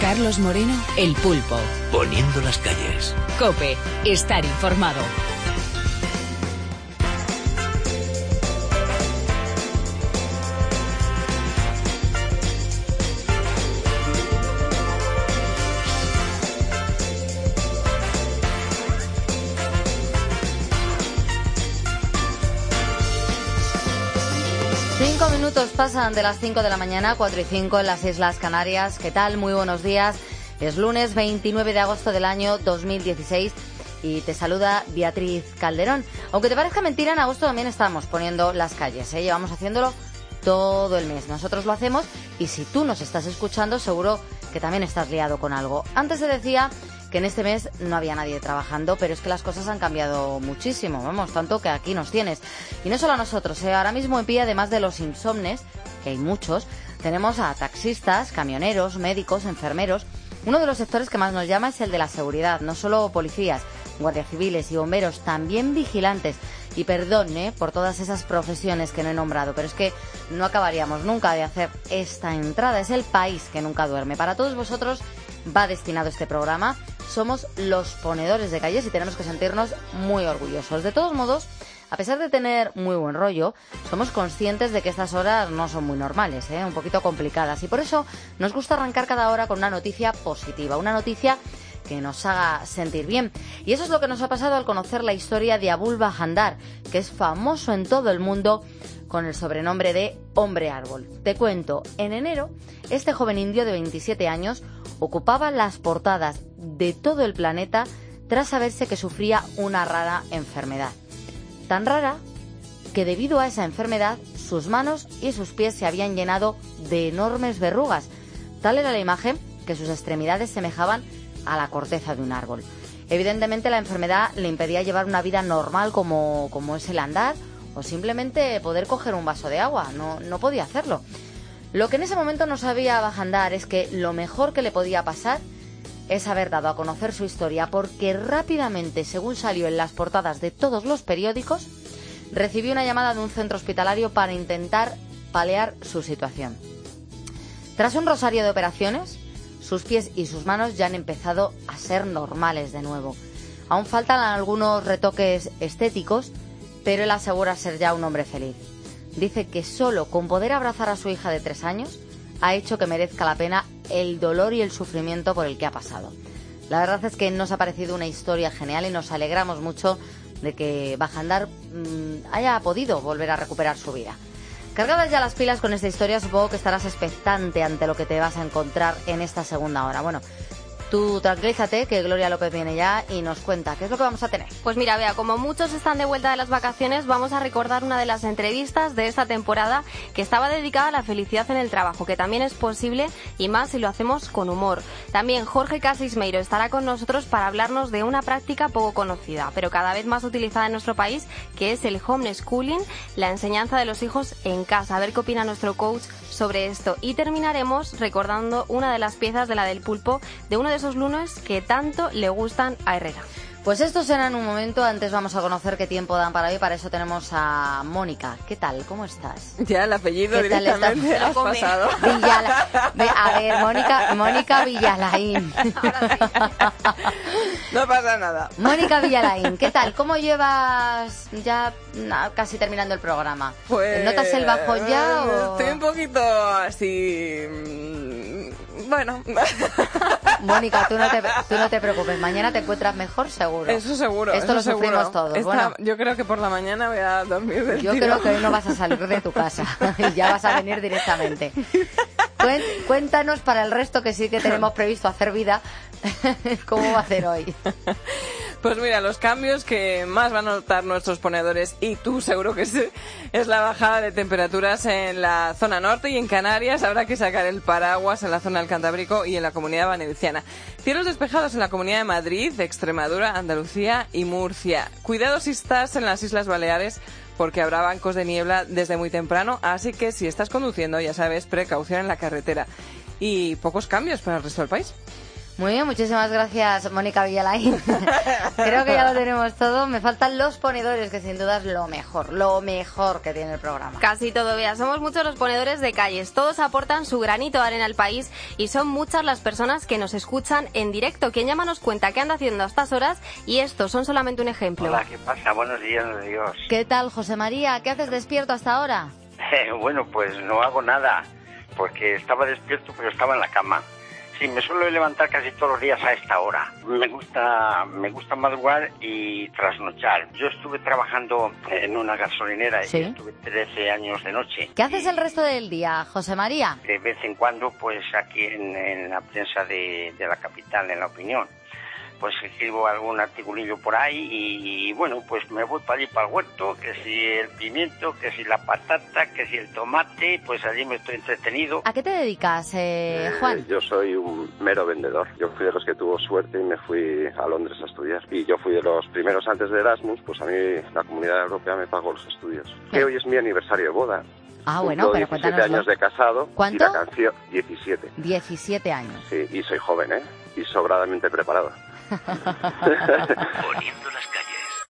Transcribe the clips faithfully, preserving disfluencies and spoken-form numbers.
Carlos Moreno, El Pulpo. Poniendo las calles. COPE, estar informado. Cinco minutos pasan de las cinco de la mañana, cuatro y cinco en las Islas Canarias. ¿Qué tal? Muy buenos días. Es lunes veintinueve de agosto del año dos mil dieciséis y te saluda Beatriz Calderón. Aunque te parezca mentira, en agosto también estamos poniendo las calles, ¿eh? Llevamos haciéndolo todo el mes. Nosotros lo hacemos y si tú nos estás escuchando, seguro que también estás liado con algo. Antes se decía que en este mes no había nadie trabajando, pero es que las cosas han cambiado muchísimo, vamos, tanto que aquí nos tienes. Y no solo a nosotros, ¿eh? Ahora mismo en pie, además de los insomnes, que hay muchos, tenemos a taxistas, camioneros, médicos, enfermeros. Uno de los sectores que más nos llama es el de la seguridad, no solo policías, guardias civiles y bomberos, también vigilantes. Y perdón, ¿eh? por todas esas profesiones que no he nombrado, pero es que no acabaríamos nunca de hacer esta entrada. Es el país que nunca duerme. Para todos vosotros va destinado este programa. Somos los ponedores de calles y tenemos que sentirnos muy orgullosos. De todos modos, a pesar de tener muy buen rollo, somos conscientes de que estas horas no son muy normales, ¿eh? un poquito complicadas. Y por eso nos gusta arrancar cada hora con una noticia positiva, una noticia que nos haga sentir bien. Y eso es lo que nos ha pasado al conocer la historia de Abul Bahandar, que es famoso en todo el mundo con el sobrenombre de Hombre Árbol. Te cuento, en enero, este joven indio de veintisiete años ocupaba las portadas de todo el planeta tras saberse que sufría una rara enfermedad. Tan rara que debido a esa enfermedad sus manos y sus pies se habían llenado de enormes verrugas. Tal era la imagen que sus extremidades semejaban a la corteza de un árbol. Evidentemente la enfermedad le impedía llevar una vida normal como, como es el andar o simplemente poder coger un vaso de agua. No, no podía hacerlo. Lo que en ese momento no sabía Bahandar es que lo mejor que le podía pasar es haber dado a conocer su historia, porque rápidamente, según salió en las portadas de todos los periódicos, recibió una llamada de un centro hospitalario para intentar paliar su situación. Tras un rosario de operaciones, sus pies y sus manos ya han empezado a ser normales de nuevo. Aún faltan algunos retoques estéticos, pero él asegura ser ya un hombre feliz. Dice que solo con poder abrazar a su hija de tres años ha hecho que merezca la pena el dolor y el sufrimiento por el que ha pasado. La verdad es que nos ha parecido una historia genial y nos alegramos mucho de que Bahandar mmm, haya podido volver a recuperar su vida. Cargadas ya las pilas con esta historia, supongo que estarás expectante ante lo que te vas a encontrar en esta segunda hora. Bueno, tú tranquilízate, que Gloria López viene ya y nos cuenta qué es lo que vamos a tener. Pues mira, Bea, como muchos están de vuelta de las vacaciones, vamos a recordar una de las entrevistas de esta temporada que estaba dedicada a la felicidad en el trabajo, que también es posible y más si lo hacemos con humor. También Jorge Casismeiro estará con nosotros para hablarnos de una práctica poco conocida, pero cada vez más utilizada en nuestro país, que es el homeschooling, la enseñanza de los hijos en casa. A ver qué opina nuestro coach sobre esto. Y terminaremos recordando una de las piezas de la del Pulpo, de uno de esos lunes que tanto le gustan a Herrera. Pues esto será en un momento. Antes vamos a conocer qué tiempo dan para hoy. Para eso tenemos a Mónica. ¿Qué tal? ¿Cómo estás? Ya el apellido directamente has pasado. Villala... A ver, Mónica, Mónica Villalain. No pasa nada. Mónica Villalain, ¿qué tal? ¿Cómo llevas ya casi terminando el programa? Pues... ¿Notas el bajón ya o...? Estoy un poquito así... Bueno. Mónica, tú no, te, tú no te preocupes. Mañana te encuentras mejor, seguro. Eso seguro. Esto eso lo seguro. sufrimos todos. Esta, bueno, yo creo que por la mañana voy a dormir del Yo tiro. creo que hoy no vas a salir de tu casa. Y ya vas a venir directamente. Cuéntanos para el resto, que sí que tenemos previsto hacer vida, ¿cómo va a ser hoy? Pues mira, los cambios que más van a notar nuestros ponedores, y tú seguro que sí, es la bajada de temperaturas en la zona norte y en Canarias. Habrá que sacar el paraguas en la zona del Cantábrico y en la Comunidad Valenciana. Cielos despejados en la Comunidad de Madrid, Extremadura, Andalucía y Murcia. Cuidado si estás en las Islas Baleares, porque habrá bancos de niebla desde muy temprano, así que si estás conduciendo, ya sabes, precaución en la carretera. Y pocos cambios para el resto del país. Muy bien, muchísimas gracias, Mónica Villalain. Creo que ya lo tenemos todo. Me faltan los ponedores, que sin duda es lo mejor, lo mejor que tiene el programa. Casi todo, vea. Somos muchos los ponedores de calles. Todos aportan su granito de arena al país y son muchas las personas que nos escuchan en directo. Quien llama nos cuenta qué anda haciendo a estas horas y estos son solamente un ejemplo. Hola, ¿qué pasa? Buenos días, Dios. ¿Qué tal, José María? ¿Qué haces despierto hasta ahora? Eh, bueno, pues no hago nada, porque estaba despierto, pero estaba en la cama. Sí, me suelo levantar casi todos los días a esta hora. Me gusta, me gusta madrugar y trasnochar. Yo estuve trabajando en una gasolinera ¿Sí? y estuve trece años de noche. ¿Qué haces el resto del día, José María? De vez en cuando, pues aquí en, en la prensa de, de la capital, en La Opinión, pues escribo algún articulillo por ahí y, y bueno, pues me voy para allí, para el huerto, que si el pimiento, que si la patata, que si el tomate, pues allí me estoy entretenido. ¿A qué te dedicas, eh, Juan? Eh, yo soy un mero vendedor. Yo fui de los que tuvo suerte y me fui a Londres a estudiar. Y yo fui de los primeros antes de Erasmus, pues a mí la Comunidad Europea me pagó los estudios. ¿Qué? Que hoy es mi aniversario de boda. Ah, bueno, pero diecisiete cuéntanoslo. años de casado. ¿Cuánto? Y la canción, diecisiete. diecisiete años. Sí, y soy joven, ¿eh? Y sobradamente preparado. Poniendo las calles.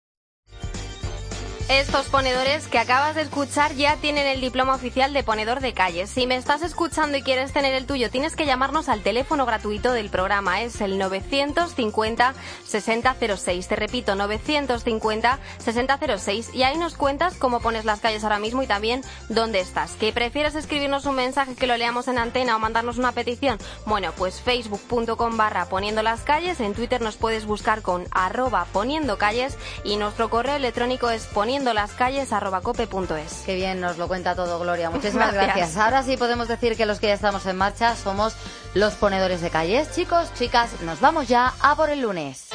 Estos ponedores que acabas de escuchar ya tienen el diploma oficial de ponedor de calles. Si me estás escuchando y quieres tener el tuyo, tienes que llamarnos al teléfono gratuito del programa. Es el novecientos cincuenta sesenta cero seis. Te repito, novecientos cincuenta sesenta cero seis. Y ahí nos cuentas cómo pones las calles ahora mismo y también dónde estás. ¿Que prefieres escribirnos un mensaje que lo leamos en antena o mandarnos una petición? Bueno, pues facebook.com barra poniendo las calles. En Twitter nos puedes buscar con arroba poniendo calles y nuestro correo electrónico es poniendo las calles arroba cope punto es. Qué bien nos lo cuenta todo, Gloria. Muchísimas Gracias. gracias. Ahora sí podemos decir que los que ya estamos en marcha somos los ponedores de calles. Chicos, chicas, nos vamos ya a por el lunes.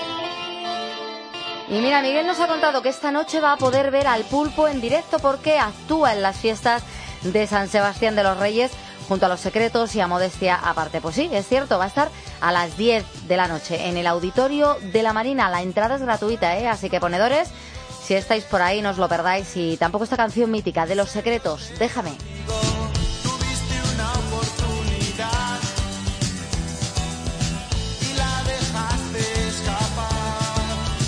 Y mira, Miguel nos ha contado que esta noche va a poder ver al Pulpo en directo porque actúa en las fiestas de San Sebastián de los Reyes junto a Los Secretos y a Modestia aparte. Pues sí, es cierto, va a estar a las diez de la noche en el Auditorio de la Marina. La entrada es gratuita, ¿eh? Así que ponedores, si estáis por ahí, no os lo perdáis. Y tampoco esta canción mítica de Los Secretos, Déjame. Tuviste una oportunidad y la dejaste escapar.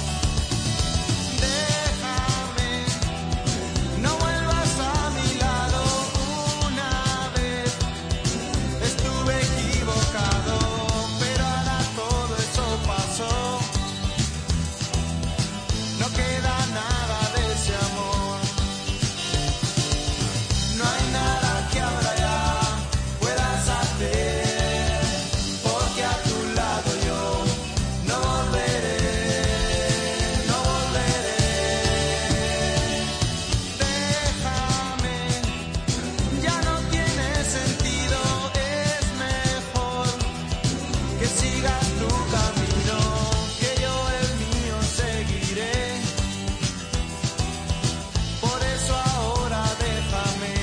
Déjame, no vuelvas a mi lado una vez. Estuve equivocado, pero ahora todo eso pasó. No queda nada de ese amor. No hay nada que ahora ya puedas hacer, porque a tu lado yo no volveré, no volveré. Déjame, ya no tiene sentido, es mejor que sigas tu camino, que yo el mío seguiré. Por eso ahora déjame.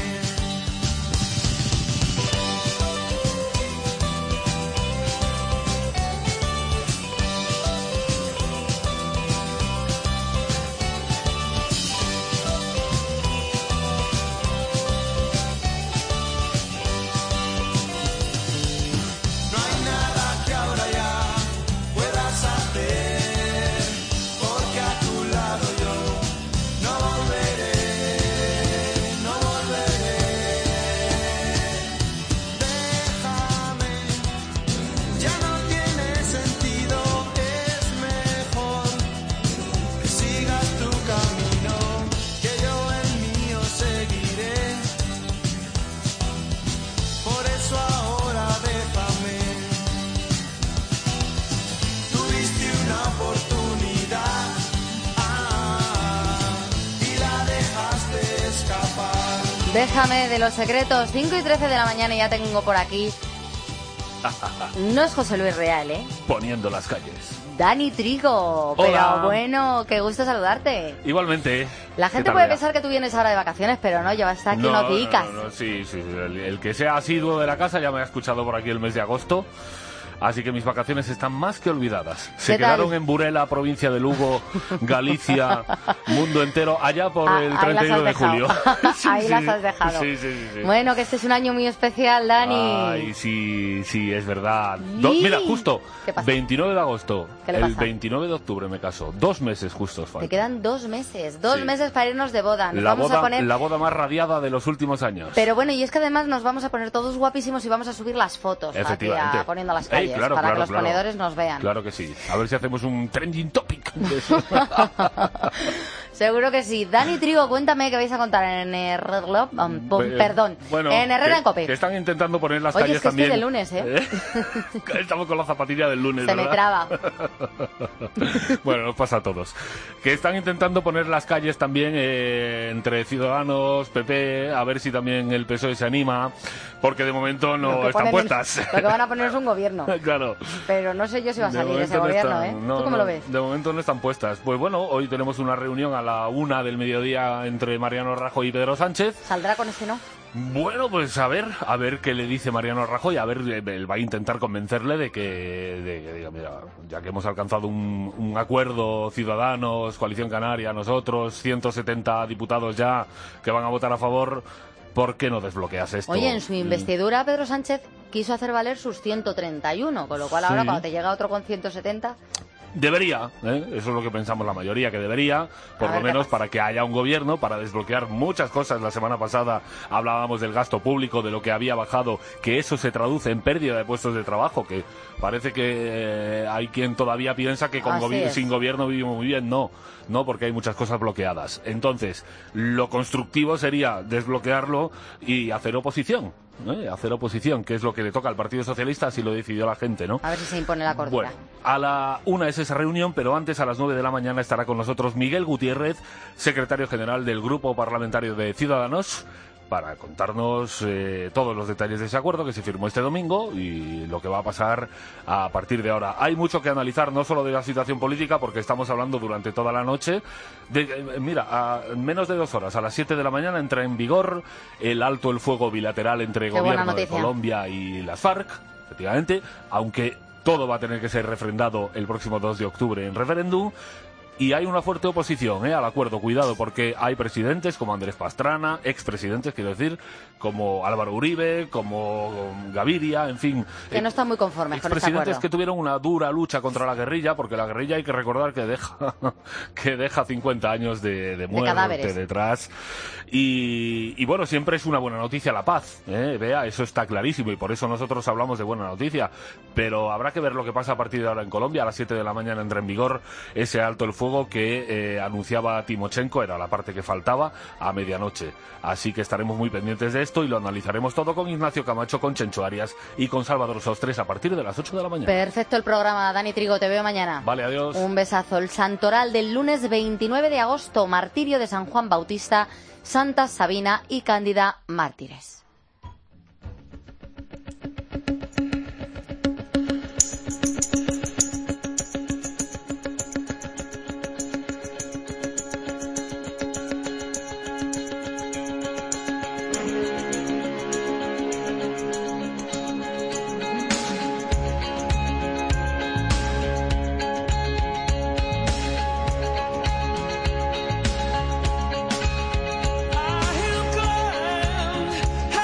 No hay nada que ahora ya puedas hacer, porque a tu lado yo no volveré, no volveré. Déjame, ya no tiene sentido, es mejor que sigas tu camino, que yo el mío seguiré. Por eso ahora déjame. Tuviste una oportunidad, ah, y la dejaste escapar. Déjame, de Los Secretos, cinco y trece de la mañana y ya tengo por aquí. No es José Luis Real, ¿eh? Poniendo las calles. Dani Trigo. Hola. Pero bueno, qué gusto saludarte. Igualmente. La ¿qué gente tal, puede Bea? pensar que tú vienes ahora de vacaciones, pero no, llevas aquí no, unos días. no, no, no, sí, sí. El, el que sea asiduo de la casa ya me ha escuchado por aquí el mes de agosto. Así que mis vacaciones están más que olvidadas. Se ¿Qué tal? quedaron en Burela, provincia de Lugo, Galicia, mundo entero, allá por Ah, el ahí treinta y uno de las has julio. dejado. Sí, Ahí sí, las has dejado. Sí, sí, sí, sí. Bueno, que este es un año muy especial, Dani. Ay, sí, sí, es verdad. Do- Y- mira, justo, ¿Qué pasa? veintinueve de agosto, ¿Qué le el pasa? veintinueve de octubre me caso. Dos meses justos Te faltan. quedan dos meses, dos Sí. meses para irnos de boda. Nos La vamos boda, a poner... la boda más radiada de los últimos años. Pero bueno, y es que además nos vamos a poner todos guapísimos y vamos a subir las fotos aquí Efectivamente. a- poniendo a las Ey, calles claro, para claro, que los claro. ponedores nos vean. Claro que sí. A ver si hacemos un trending topic de eso. Seguro que sí. Dani Trigo, cuéntame qué vais a contar en Herrera, um, pom- Eh, perdón, bueno, en Herrera que, en Cope. que están intentando poner las Oye, calles es que estoy también. de lunes, ¿eh? Estamos con la zapatilla del lunes, Se me ¿verdad? traba. Bueno, nos pasa a todos. Que están intentando poner las calles también eh, entre Ciudadanos, P P, a ver si también el P S O E se anima, porque de momento Lo no que están ponen- puestas. Lo que van a poner es un gobierno. Claro. Pero no sé yo si va a De salir momento ese no gobierno, están- ¿eh? no, ¿Tú cómo no, lo ves? De momento no están puestas. Pues bueno, hoy tenemos una reunión a la una del mediodía entre Mariano Rajoy y Pedro Sánchez. ¿Saldrá con este no? Bueno, pues a ver, a ver qué le dice Mariano Rajoy, a ver, eh, él va a intentar convencerle de que, de que diga, mira, ya que hemos alcanzado un, un acuerdo, Ciudadanos, Coalición Canaria, nosotros, ciento setenta diputados ya que van a votar a favor, ¿por qué no desbloqueas esto? Oye, en su Mm. investidura Pedro Sánchez quiso hacer valer sus ciento treinta y uno, con lo cual ahora Sí. cuando te llega otro con ciento setenta... Debería, ¿eh? Eso es lo que pensamos la mayoría, que debería, por A lo ver qué menos pasa. para que haya un gobierno, para desbloquear muchas cosas. La semana pasada hablábamos del gasto público, de lo que había bajado, que eso se traduce en pérdida de puestos de trabajo, que parece que eh, hay quien todavía piensa que con Así gobi- es. sin gobierno vivimos muy bien. No, no, porque hay muchas cosas bloqueadas. Entonces, lo constructivo sería desbloquearlo y hacer oposición. ¿eh? Hacer oposición, que es lo que le toca al Partido Socialista, así lo decidió la gente, ¿no? A ver si se impone la cordura. Bueno, a la una es esa reunión, pero antes a las nueve de la mañana estará con nosotros Miguel Gutiérrez, secretario general del Grupo Parlamentario de Ciudadanos, para contarnos eh, todos los detalles de ese acuerdo que se firmó este domingo y lo que va a pasar a partir de ahora. Hay mucho que analizar, no solo de la situación política, porque estamos hablando durante toda la noche. De, eh, mira, a menos de dos horas, a las siete de la mañana, entra en vigor el alto el fuego bilateral entre el Qué buena gobierno de noticia. Colombia y las FARC, efectivamente, aunque todo va a tener que ser refrendado el próximo dos de octubre en referéndum. Y hay una fuerte oposición ¿eh? al acuerdo, cuidado, porque hay presidentes como Andrés Pastrana, expresidentes, quiero decir, como Álvaro Uribe, como Gaviria, en fin. Que no están muy conformes con este Expresidentes acuerdo. que tuvieron una dura lucha contra la guerrilla, porque la guerrilla hay que recordar que deja que deja cincuenta años de, de muerte cadáveres. detrás. Y, y bueno, siempre es una buena noticia la paz, ¿eh? Vea, eso está clarísimo y por eso nosotros hablamos de buena noticia. Pero habrá que ver lo que pasa a partir de ahora en Colombia. A las siete de la mañana entra en vigor ese alto el fuego que eh, anunciaba Timochenko, era la parte que faltaba, a medianoche. Así que estaremos muy pendientes de esto y lo analizaremos todo con Ignacio Camacho, con Chencho Arias y con Salvador Sostres a partir de las ocho de la mañana. Perfecto el programa, Dani Trigo, te veo mañana. Vale, adiós. Un besazo. El santoral del lunes veintinueve de agosto, martirio de San Juan Bautista, Santa Sabina y Cándida, mártires. I am glad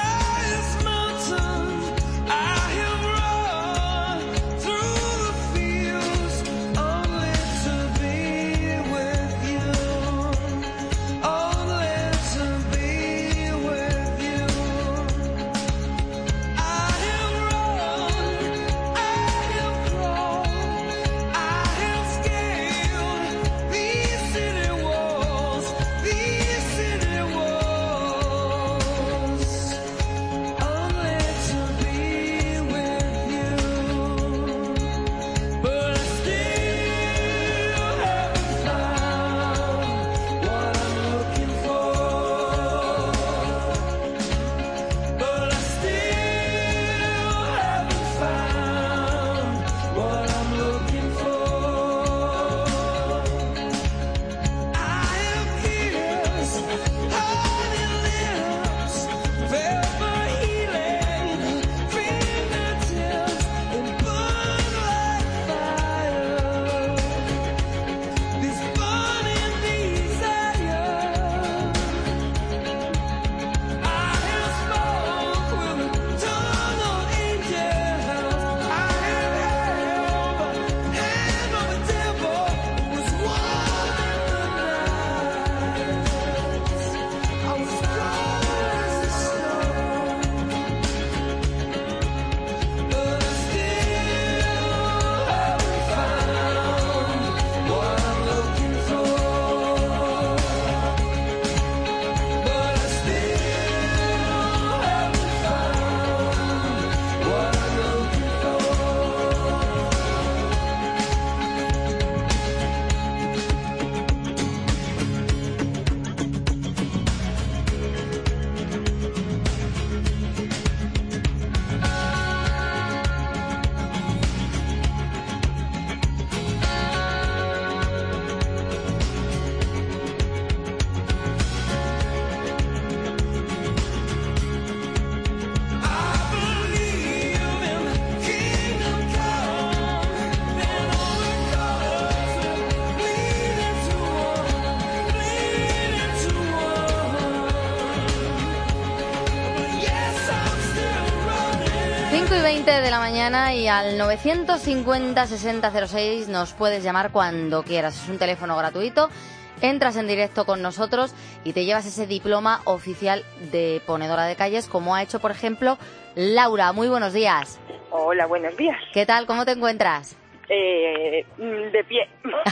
veinte de la mañana y al novecientos cincuenta sesenta cero seis nos puedes llamar cuando quieras. Es un teléfono gratuito. Entras en directo con nosotros y te llevas ese diploma oficial de ponedora de calles, como ha hecho, por ejemplo, Laura. Muy buenos días. Hola, buenos días. ¿Qué tal? ¿Cómo te encuentras? Eh, de pie.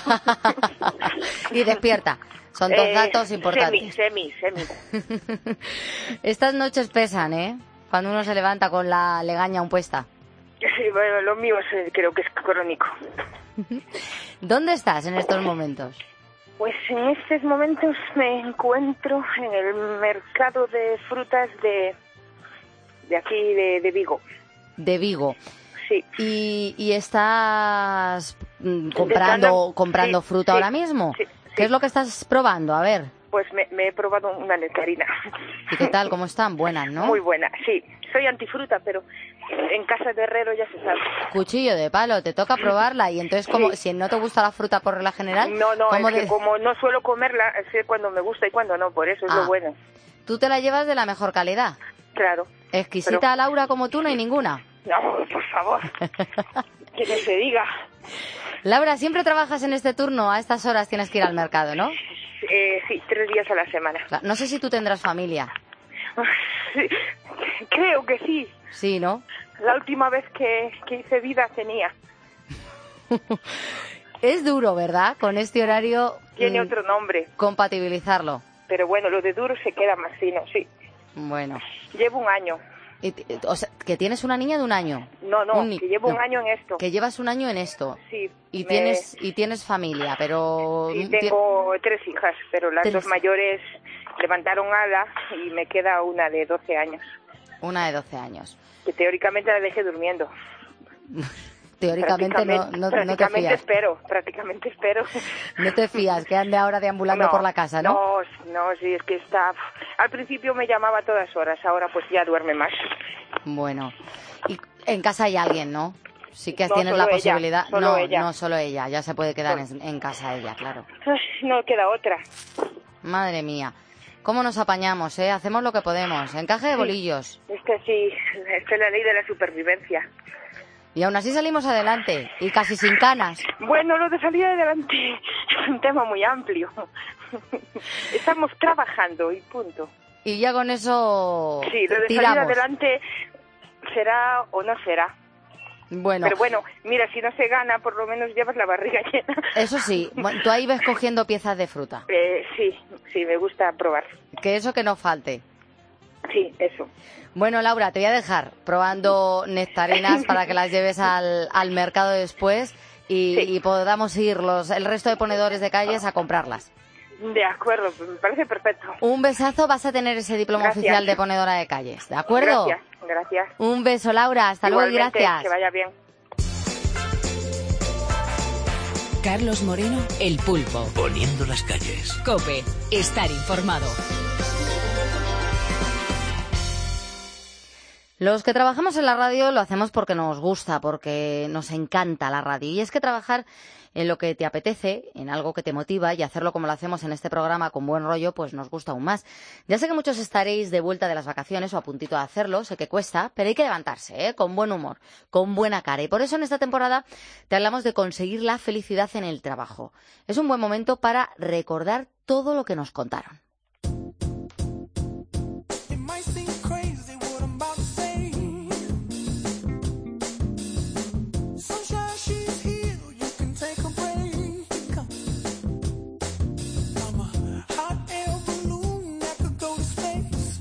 Y despierta. Son dos Eh, datos importantes. Semi, semi, semi. Estas noches pesan, ¿eh? Cuando uno se levanta con la legaña aún puesta. Sí, bueno, lo mío es, eh, creo que es crónico. ¿Dónde estás en estos momentos? Pues en estos momentos me encuentro en el mercado de frutas de, de aquí, de, de Vigo. De Vigo. Sí. ¿Y, y estás mm, comprando, Intentando- comprando sí, fruta sí, ahora mismo? sí, ¿Qué es lo que estás probando? A ver. Pues me, me he probado una nectarina. ¿Y qué tal? ¿Cómo están? Buenas, ¿no? Muy buena, sí. Soy antifruta, pero en casa de herrero ya se sabe. Cuchillo de palo, te toca probarla. Y entonces, como Sí. si no te gusta la fruta por regla general, No, no, ¿cómo es que de- como no suelo comerla, sé cuando me gusta y cuando no, por eso es Ah. lo bueno. tú te la llevas de la mejor calidad? Claro. Exquisita Pero- Laura como tú no hay ninguna. No, por favor. Que no se diga. Laura, siempre trabajas en este turno, a estas horas tienes que ir al mercado, ¿no? Eh, sí, tres días a la semana. Claro, no sé si tú tendrás familia. Sí, creo que sí. Sí, ¿no? La última vez que, que hice vida tenía. Es duro, ¿verdad? Con este horario Tiene mm, otro nombre. compatibilizarlo. Pero bueno, lo de duro se queda más fino, sí. Bueno. Llevo un año. Y t- O sea, que tienes una niña de un año. No, no, Un ni- que llevo un no, año en esto. Que llevas un año en esto. Sí. Y me- tienes y tienes familia, pero... Sí, ti- tengo tres hijas, pero las Tres. dos mayores levantaron ala y me queda una de doce años, Una de doce años. que teóricamente la dejé durmiendo. Teóricamente no, Prácticamente- no, no te prácticamente fías. espero, prácticamente espero. No te fías, que ande ahora deambulando No, por la casa, ¿no? No, no, sí, es que está... Al principio me llamaba a todas horas, ahora pues ya duerme más. Bueno. Y en casa hay alguien, ¿no? Sí que No, tienes solo la ella, posibilidad. solo no, ella. no solo ella, ya se puede quedar en, en casa ella, claro. Ay, no queda otra. Madre mía. ¿Cómo nos apañamos, eh? Hacemos lo que podemos. Encaje de Sí. bolillos. Es que sí, esta es la ley de la supervivencia. Y aún así salimos adelante. Y casi sin canas. Bueno, lo de salir adelante es un tema muy amplio. Estamos trabajando y punto. Y ya con eso Sí, lo de salir tiramos. adelante será o no será. Bueno, Pero bueno, mira, si no se gana, por lo menos llevas la barriga llena. eso sí. Bueno, tú ahí ves cogiendo piezas de fruta. Eh, sí, sí, me gusta probar. Que eso que no falte. Sí, eso. Bueno, Laura, te voy a dejar probando nectarinas para que las lleves al, al mercado después y, Sí. y podamos ir los, el resto de ponedores de calles a comprarlas. De acuerdo, me parece perfecto. Un besazo, vas a tener ese diploma Gracias. oficial de ponedora de calles, ¿de acuerdo? Gracias, gracias. Un beso, Laura, hasta luego y Igualmente, gracias. que vaya bien. Carlos Moreno, El Pulpo. Poniendo las calles. Cope, estar informado. Los que trabajamos en la radio lo hacemos porque nos gusta, porque nos encanta la radio. Y es que trabajar en lo que te apetece, en algo que te motiva y hacerlo como lo hacemos en este programa con buen rollo, pues nos gusta aún más. Ya sé que muchos estaréis de vuelta de las vacaciones o a puntito de hacerlo, sé que cuesta, pero hay que levantarse, ¿eh? Con buen humor, con buena cara. Y por eso en esta temporada te hablamos de conseguir la felicidad en el trabajo. Es un buen momento para recordar todo lo que nos contaron. It might seem crazy what I'm about to say. Sunshine, she's here, you can take a break. I'm a hot air balloon that could go to space.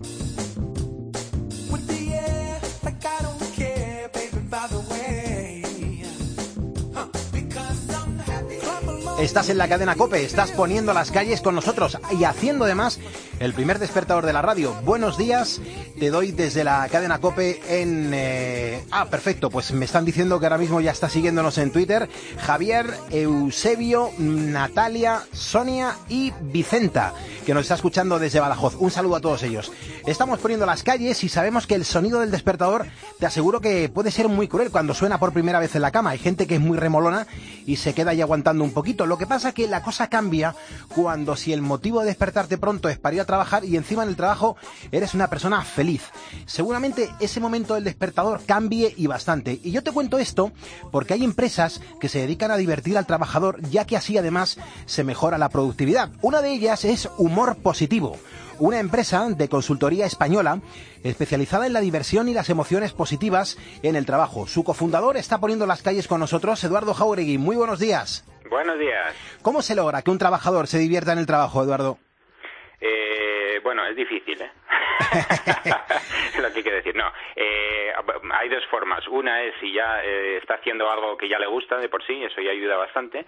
With the air, like I don't care, baby, by the way. Huh, because I'm happy. Clap along. Estás en la cadena COPE, estás poniendo las calles con nosotros y haciendo además el primer despertador de la radio. Buenos días, te doy desde la cadena COPE en... eh, Ah, perfecto, pues me están diciendo que ahora mismo ya está siguiéndonos en Twitter Javier, Eusebio, Natalia, Sonia y Vicenta, que nos está escuchando desde Badajoz. Un saludo a todos ellos. Estamos poniendo las calles y sabemos que el sonido del despertador, te aseguro que puede ser muy cruel cuando suena por primera vez en la cama. Hay gente que es muy remolona y se queda ahí aguantando un poquito. Lo que pasa que la cosa cambia cuando, si el motivo de despertarte pronto es para ir a trabajar y encima en el trabajo eres una persona feliz. Seguramente ese momento del despertador cambie y bastante. Y yo te cuento esto porque hay empresas que se dedican a divertir al trabajador, ya que así además se mejora la productividad. Una de ellas es Humor Positivo, una empresa de consultoría española especializada en la diversión y las emociones positivas en el trabajo. Su cofundador está poniendo las calles con nosotros, Eduardo Jauregui. Muy buenos días. Buenos días. ¿Cómo se logra que un trabajador se divierta en el trabajo, Eduardo? Eh, bueno, es difícil, ¿eh? Es lo que hay que decir. No, eh, hay dos formas. Una es si ya eh, está haciendo algo que ya le gusta de por sí, eso ya ayuda bastante.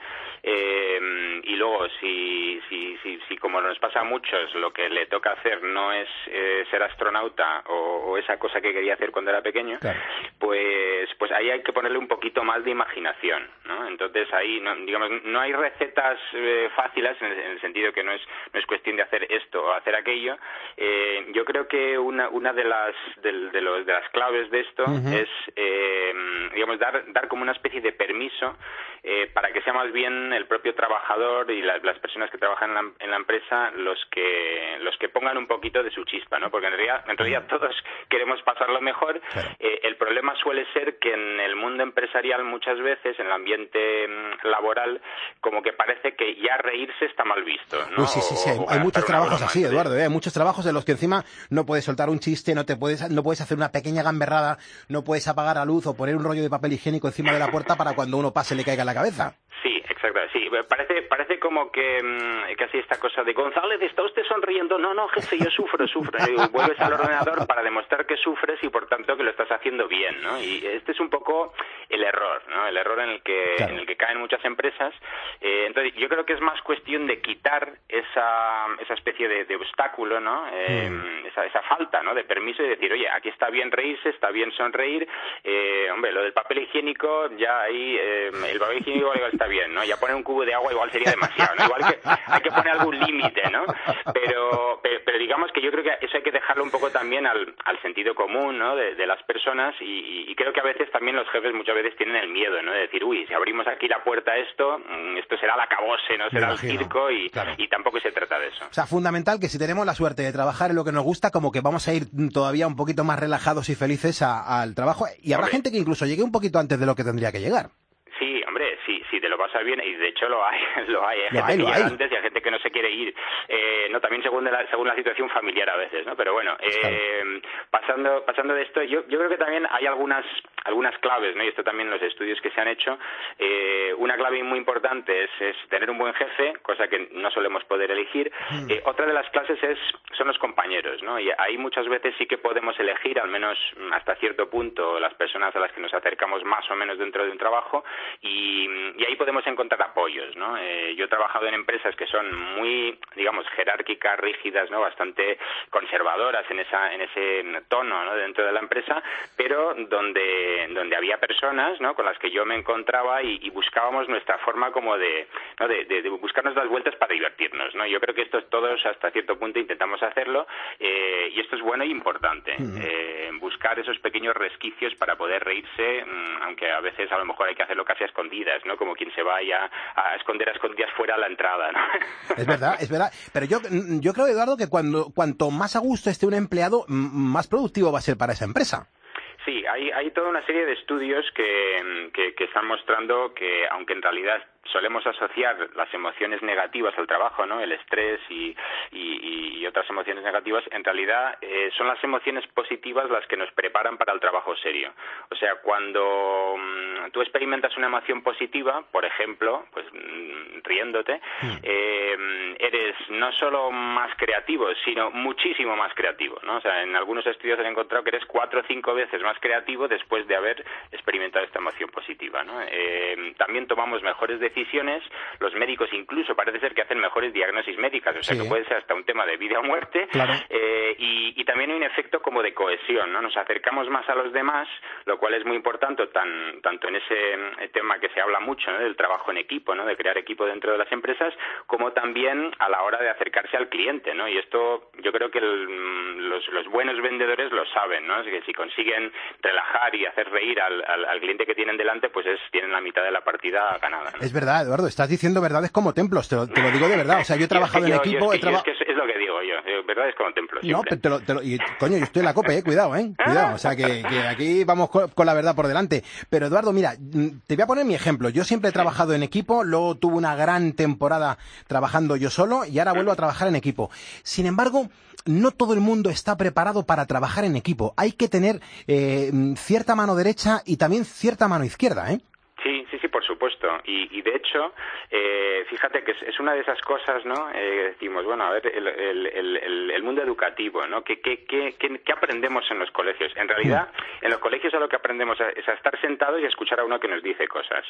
Eh, y luego, si, si, si, si como nos pasa a muchos, lo que le toca hacer no es eh, ser astronauta o, o esa cosa que quería hacer cuando era pequeño, claro. pues, pues ahí hay que ponerle un poquito más de imaginación, ¿no? Entonces ahí, no, digamos, no hay recetas eh, fáciles en el, en el sentido que no es, no es cuestión de hacer esto o hacer aquello. Eh, yo creo que una, una de las de, de, los, de las claves de esto uh-huh. es, eh, digamos, dar, dar como una especie de permiso eh, para que sea más bien el propio trabajador y la, las personas que trabajan en la, en la empresa los que los que pongan un poquito de su chispa, ¿no? Porque en realidad, en realidad todos queremos pasarlo mejor. Claro. Eh, el problema suele ser que en el mundo empresarial muchas veces, en el ambiente mm, laboral, como que parece que ya reírse está mal visto, ¿no? Uy, sí, sí, sí. Hay, hay muchos trabajos así, Eduardo, ¿eh? Hay muchos trabajos en los que encima no puedes soltar un chiste, no te puedes, no puedes hacer una pequeña gamberrada, no puedes apagar la luz o poner un rollo de papel higiénico encima de la puerta para cuando uno pase le caiga en la cabeza. Sí, exacto, sí. Parece, parece como que mmm, casi esta cosa de González, ¿está usted sonriendo? No, no, jefe, yo sufro, sufro. Y vuelves al ordenador para demostrar que sufres y por tanto que lo estás haciendo bien, ¿no? Y este es un poco el error, ¿no? El error en el que, claro. en el que caen muchas empresas. Eh, entonces, yo creo que es más cuestión de quitar esa, esa especie de, de obstáculo, ¿no? Eh, mm. esa, esa falta, ¿no? De permiso y decir, oye, aquí está bien reírse, está bien sonreír. Eh, hombre, lo del papel higiénico, ya ahí, eh, el papel higiénico igual está bien, ¿no? Ya poner un cubo de agua igual sería demasiado, ¿no? Igual que hay que poner algún límite, ¿no? Pero, pero, pero digamos que yo creo que eso hay que dejarlo un poco también al, al sentido común, ¿no? De, de las personas y, y creo que a veces también los jefes muchas veces tienen el miedo, ¿no? De decir, uy, si abrimos aquí la puerta a esto, esto será la acabose, ¿no? Será el circo y, claro. y tampoco se trata de eso. O sea, fundamental que si tenemos la suerte de trabajar en lo que nos gusta, como que vamos a ir todavía un poquito más relajados y felices a, al trabajo. Y habrá Hombre. gente que incluso llegue un poquito antes de lo que tendría que llegar. Sí, hombre, sí, sí, te lo pasas bien y de hecho lo hay, lo hay, hay lo gente hay, que lo llega hay. antes y hay gente que no se quiere ir, eh, no, también según la, según la situación familiar a veces, ¿no? Pero bueno, eh, pasando pasando de esto, yo yo creo que también hay algunas algunas claves, ¿no? Y esto también en los estudios que se han hecho, eh, una clave muy importante es, es tener un buen jefe, cosa que no solemos poder elegir. Mm. Eh, otra de las clases es son los compañeros, ¿no? Y ahí muchas veces sí que podemos elegir, al menos hasta cierto punto, las personas a las que nos acercamos más o menos dentro de un trabajo. Y, y ahí podemos encontrar apoyos, ¿no? Eh, yo he trabajado en empresas que son muy, digamos, jerárquicas, rígidas, ¿no? Bastante conservadoras en esa, en ese tono, ¿no? Dentro de la empresa, pero donde, donde había personas, ¿no? Con las que yo me encontraba y, y buscábamos nuestra forma como de, ¿no? De, de, de buscarnos las vueltas para divertirnos, ¿no? Yo creo que esto todos hasta cierto punto intentamos hacerlo eh, y esto es bueno e importante, uh-huh. eh, buscar esos pequeños resquicios para poder reírse, mmm, aunque a veces a lo mejor hay que hacerlo casi a escondidas, ¿no? Como quien se vaya a esconder a escondidas fuera a la entrada, ¿no? Es verdad, es verdad. Pero yo, yo creo, Eduardo, que cuando cuanto más a gusto esté un empleado, más productivo va a ser para esa empresa. Sí, hay, hay toda una serie de estudios que, que, que están mostrando que, aunque en realidad solemos asociar las emociones negativas al trabajo, ¿no? El estrés y, y, y otras emociones negativas, en realidad eh, son las emociones positivas las que nos preparan para el trabajo serio. O sea, cuando mmm, tú experimentas una emoción positiva, por ejemplo, pues mmm, riéndote, eh, eres no solo más creativo, sino muchísimo más creativo, ¿no? O sea, en algunos estudios han encontrado que eres cuatro o cinco veces más creativo después de haber experimentado esta emoción positiva, ¿no? Eh, también tomamos mejores decisiones decisiones, los médicos incluso parece ser que hacen mejores diagnosis médicas, o sea sí. que puede ser hasta un tema de vida o muerte, claro. eh, y, y también hay un efecto como de cohesión, ¿no? Nos acercamos más a los demás, lo cual es muy importante tan, tanto en ese tema que se habla mucho, ¿no? Del trabajo en equipo, ¿no? De crear equipo dentro de las empresas, como también a la hora de acercarse al cliente, ¿no? Y esto yo creo que el, los, los buenos vendedores lo saben, ¿no? Es que si consiguen relajar y hacer reír al, al, al cliente que tienen delante, pues es, tienen la mitad de la partida ganada, ¿no? Es verdad. verdad, Eduardo, estás diciendo verdades como templos, te lo, te lo digo de verdad. O sea, yo he trabajado yo, en yo, equipo... Yo, he traba... es, que es, es lo que digo yo, eh, verdades como templos. No, pero te lo, te lo, y, coño, yo estoy en la COPE, eh, cuidado, eh, cuidado. O sea, que, que aquí vamos con, con la verdad por delante. Pero, Eduardo, mira, te voy a poner mi ejemplo. Yo siempre he trabajado en equipo, luego tuve una gran temporada trabajando yo solo y ahora vuelvo a trabajar en equipo. Sin embargo, no todo el mundo está preparado para trabajar en equipo. Hay que tener eh, cierta mano derecha y también cierta mano izquierda, ¿eh? Sí, sí, sí, por supuesto. Y, y de hecho, eh, fíjate que es, es una de esas cosas, ¿no? Eh, decimos, bueno, a ver, el, el, el, el mundo educativo, ¿no? ¿Qué, qué, qué, qué, qué aprendemos en los colegios? En realidad, en los colegios a lo que aprendemos es a estar sentados y a escuchar a uno que nos dice cosas.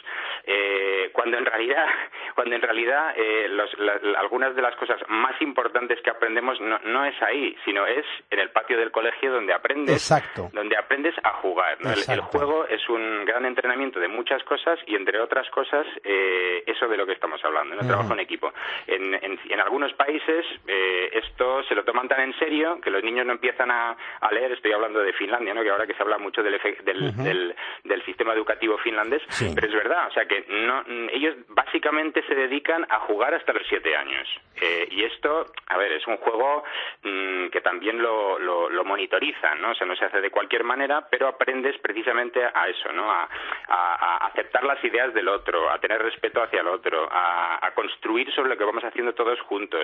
Eh, cuando en realidad, cuando en realidad eh, los, la, algunas de las cosas más importantes que aprendemos no, no es ahí, sino es en el patio del colegio donde aprendes, Exacto. donde aprendes a jugar, ¿no? El, el juego es un gran entrenamiento de muchas cosas y entre otras cosas eh, eso de lo que estamos hablando, ¿no? Uh-huh. Trabajo en equipo. En, en, en algunos países eh, esto se lo toman tan en serio que los niños no empiezan a, a leer. Estoy hablando de Finlandia, ¿no? Que ahora que se habla mucho del, efe, del, uh-huh. del, del sistema educativo finlandés, sí. Pero es verdad, o sea que no, ellos básicamente se dedican a jugar hasta los siete años. Eh, y esto, a ver, es un juego mmm, que también lo, lo, lo monitorizan, ¿no? O sea, no se hace de cualquier manera, pero aprendes precisamente a eso, ¿no? A, a, a aceptar las ideas del otro, a tener respeto hacia el otro, a, a construir sobre lo que vamos haciendo todos juntos,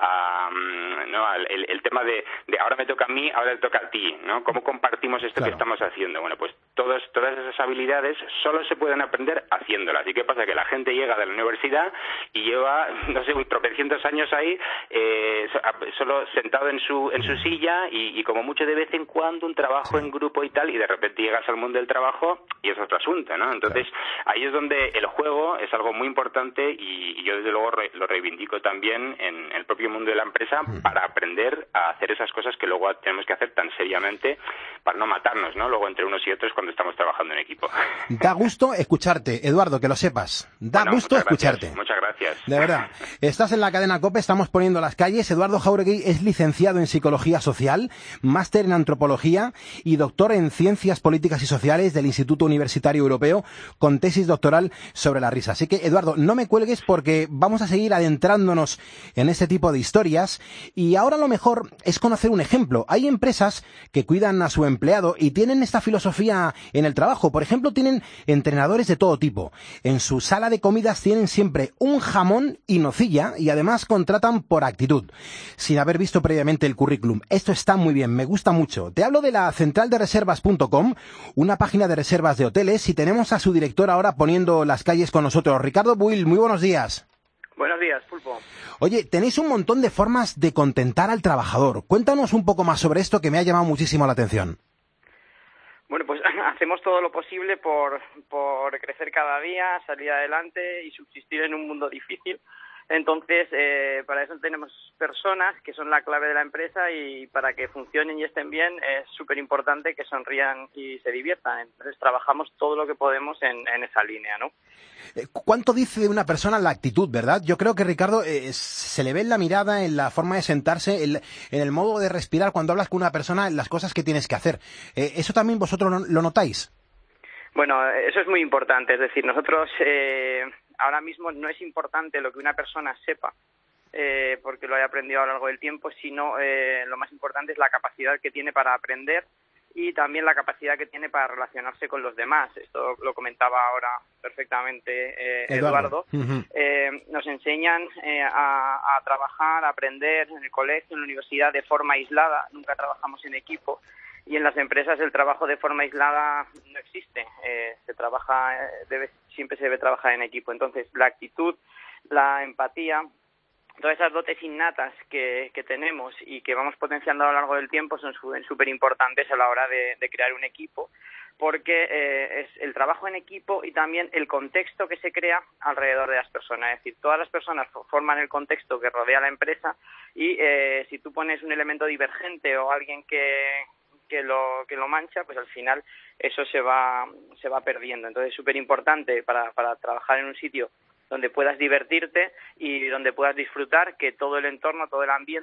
a, ¿no? el, el tema de, de ahora me toca a mí, ahora le toca a ti, ¿no? ¿Cómo compartimos esto claro. que estamos haciendo? Bueno, pues todos, todas esas habilidades solo se pueden aprender haciéndolas. ¿Y qué pasa? Que la gente llega de la universidad y lleva, no sé, un tropecientos años ahí, eh, solo sentado en su en su silla y, y como mucho de vez en cuando un trabajo sí. en grupo y tal, y de repente llegas al mundo del trabajo y es otro asunto, ¿no? Entonces, claro. ahí es donde el juego es algo muy importante y, y yo desde luego re, lo reivindico también en el propio mundo de la empresa mm. para aprender a hacer esas cosas que luego tenemos que hacer tan seriamente para no matarnos, ¿no? Luego entre unos y otros cuando estamos trabajando en equipo. Da gusto escucharte, Eduardo, que lo sepas. Da bueno, gusto muchas escucharte. Gracias, muchas gracias. De verdad. Estás en la cadena COPE, estamos poniendo las calles. Eduardo Jauregui es licenciado en Psicología Social, máster en Antropología y doctor en Ciencias Políticas y Sociales del Instituto Universitario Europeo, con tesis doctoral sobre la risa. Así que, Eduardo, no me cuelgues porque vamos a seguir adentrándonos en este tipo de historias y ahora lo mejor es conocer un ejemplo. Hay empresas que cuidan a su empleado y tienen esta filosofía en el trabajo. Por ejemplo, tienen entrenadores de todo tipo. En su sala de comidas tienen siempre un jamón y nocilla y además contratan por actitud, sin haber visto previamente el currículum. Esto está muy bien, me gusta mucho. Te hablo de la central de reservas punto com, una página de reservas de hoteles, y tenemos a su director ahora poniendo las calles con nosotros. Ricardo Buil, muy buenos días. Buenos días, Pulpo. Oye, tenéis un montón de formas de contentar al trabajador. Cuéntanos un poco más sobre esto que me ha llamado muchísimo la atención. Bueno, pues hacemos todo lo posible por, por crecer cada día, salir adelante y subsistir en un mundo difícil. Entonces, eh, para eso tenemos personas que son la clave de la empresa y para que funcionen y estén bien es súper importante que sonrían y se diviertan. Entonces, trabajamos todo lo que podemos en, en esa línea, ¿no? ¿Cuánto dice de una persona la actitud, verdad? Yo creo que, Ricardo, eh, se le ve en la mirada, en la forma de sentarse, en, en el modo de respirar cuando hablas con una persona, en las cosas que tienes que hacer. Eh, ¿Eso también vosotros lo, lo notáis? Bueno, eso es muy importante. Es decir, nosotros... Eh... ahora mismo no es importante lo que una persona sepa, eh, porque lo haya aprendido a lo largo del tiempo, sino eh, lo más importante es la capacidad que tiene para aprender y también la capacidad que tiene para relacionarse con los demás. Esto lo comentaba ahora perfectamente eh, Eduardo. Eduardo. Uh-huh. Eh, nos enseñan eh, a, a trabajar, a aprender en el colegio, en la universidad de forma aislada, nunca trabajamos en equipo. Y en las empresas el trabajo de forma aislada no existe, eh, se trabaja, debe, siempre se debe trabajar en equipo. Entonces, la actitud, la empatía, todas esas dotes innatas que, que tenemos y que vamos potenciando a lo largo del tiempo son súper importantes a la hora de, de crear un equipo, porque eh, es el trabajo en equipo y también el contexto que se crea alrededor de las personas. Es decir, todas las personas forman el contexto que rodea a la empresa y eh, si tú pones un elemento divergente o alguien que... que lo que lo mancha, pues al final eso se va se va perdiendo. Entonces es súper importante para, para trabajar en un sitio donde puedas divertirte y donde puedas disfrutar, que todo el entorno, todo el ambiente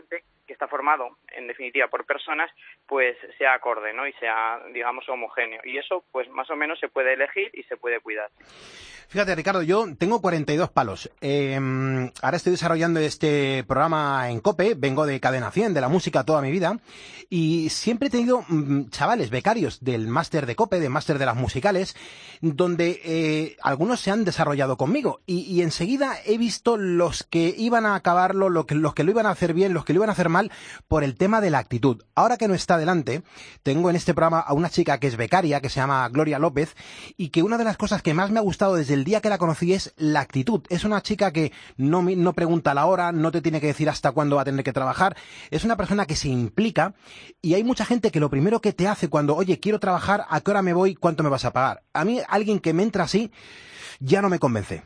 que está formado, en definitiva, por personas, pues sea acorde, ¿no? Y sea, digamos, homogéneo. Y eso, pues más o menos se puede elegir y se puede cuidar. Fíjate, Ricardo, yo tengo cuarenta y dos palos. Eh, ahora estoy desarrollando este programa en COPE, vengo de Cadena cien, de la música toda mi vida, y siempre he tenido mmm, chavales becarios del máster de COPE, del máster de las musicales, donde eh, algunos se han desarrollado conmigo, y, y enseguida he visto los que iban a acabarlo, lo que, los que lo iban a hacer bien, los que lo iban a hacer mal, por el tema de la actitud. Ahora que no está delante, tengo en este programa a una chica que es becaria, que se llama Gloria López, y que una de las cosas que más me ha gustado desde el día que la conocí es la actitud. Es una chica que no, no pregunta la hora, no te tiene que decir hasta cuándo va a tener que trabajar. Es una persona que se implica, y hay mucha gente que lo primero que te hace cuando, oye, quiero trabajar, ¿a qué hora me voy? ¿Cuánto me vas a pagar? A mí, alguien que me entra así, ya no me convence.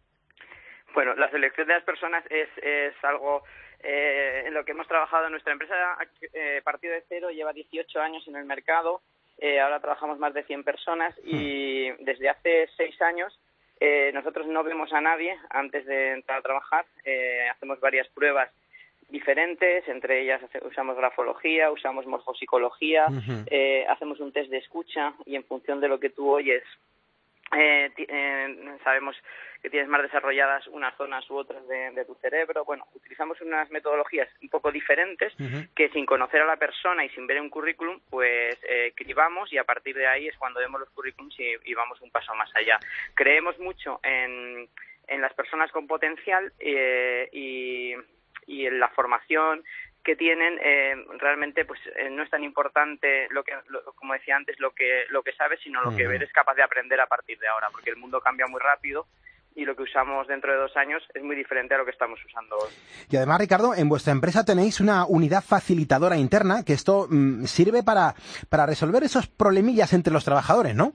Bueno, la selección de las personas es, es algo eh, en lo que hemos trabajado en nuestra empresa. Eh, partido de cero, lleva dieciocho años en el mercado. Eh, ahora trabajamos más de cien personas y desde hace seis años Eh, nosotros no vemos a nadie antes de entrar a trabajar, eh, hacemos varias pruebas diferentes, entre ellas hace, usamos grafología, usamos morfopsicología, uh-huh. eh, hacemos un test de escucha y en función de lo que tú oyes eh, t- eh, sabemos que tienes más desarrolladas unas zonas u otras de, de tu cerebro. Bueno, utilizamos unas metodologías un poco diferentes uh-huh. que sin conocer a la persona y sin ver un currículum, pues eh, cribamos y a partir de ahí es cuando vemos los currículums y, y vamos un paso más allá. Creemos mucho en, en las personas con potencial eh, y, y en la formación que tienen. Eh, realmente pues eh, no es tan importante lo que lo, como decía antes lo que lo que sabes, sino lo uh-huh. que eres capaz de aprender a partir de ahora, porque el mundo cambia muy rápido y lo que usamos dentro de dos años es muy diferente a lo que estamos usando hoy. Y además, Ricardo, en vuestra empresa tenéis una unidad facilitadora interna que esto mmm, sirve para, para resolver esos problemillas entre los trabajadores, ¿no?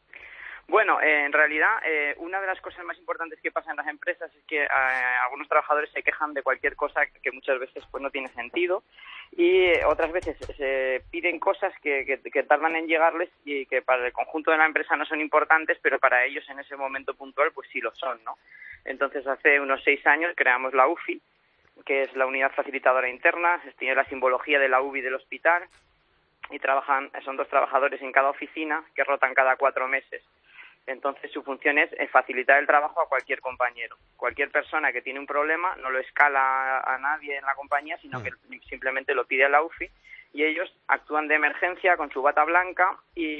Bueno, eh, en realidad, eh, una de las cosas más importantes que pasa en las empresas es que eh, algunos trabajadores se quejan de cualquier cosa que muchas veces pues no tiene sentido y eh, otras veces se piden cosas que, que, que tardan en llegarles y que para el conjunto de la empresa no son importantes, pero para ellos en ese momento puntual pues sí lo son, ¿no? Entonces, hace unos seis años creamos la U F I, que es la unidad facilitadora interna, tiene la simbología de la U B I del hospital y trabajan, son dos trabajadores en cada oficina que rotan cada cuatro meses. Entonces, su función es facilitar el trabajo a cualquier compañero. Cualquier persona que tiene un problema no lo escala a nadie en la compañía, sino que simplemente lo pide a la U F I y ellos actúan de emergencia con su bata blanca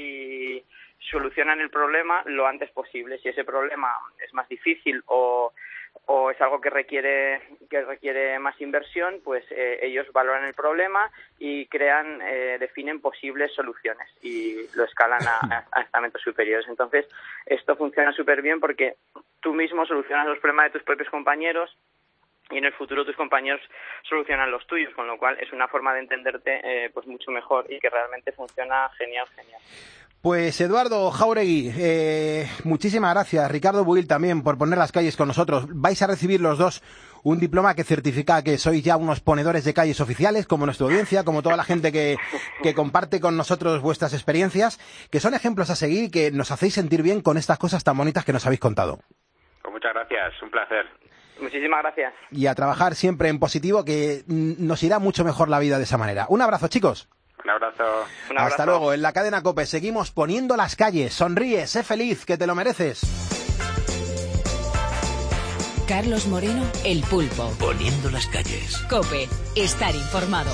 y solucionan el problema lo antes posible. Si ese problema es más difícil o, o es algo que requiere que requiere más inversión, pues eh, ellos valoran el problema y crean, eh, definen posibles soluciones y lo escalan a, a estamentos superiores. Entonces, esto funciona súper bien porque tú mismo solucionas los problemas de tus propios compañeros y en el futuro tus compañeros solucionan los tuyos, con lo cual es una forma de entenderte eh, pues mucho mejor y que realmente funciona genial, genial. Pues Eduardo Jauregui, eh, muchísimas gracias. Ricardo Buil también por poner las calles con nosotros. Vais a recibir los dos un diploma que certifica que sois ya unos ponedores de calles oficiales, como nuestra audiencia, como toda la gente que, que comparte con nosotros vuestras experiencias, que son ejemplos a seguir y que nos hacéis sentir bien con estas cosas tan bonitas que nos habéis contado. Pues muchas gracias, un placer. Muchísimas gracias. Y a trabajar siempre en positivo, que nos irá mucho mejor la vida de esa manera. Un abrazo, chicos. Un abrazo. Un abrazo. Hasta luego. En la cadena COPE seguimos poniendo las calles. Sonríe, sé feliz, que te lo mereces. Carlos Moreno, El Pulpo. Poniendo las calles. COPE, estar informado.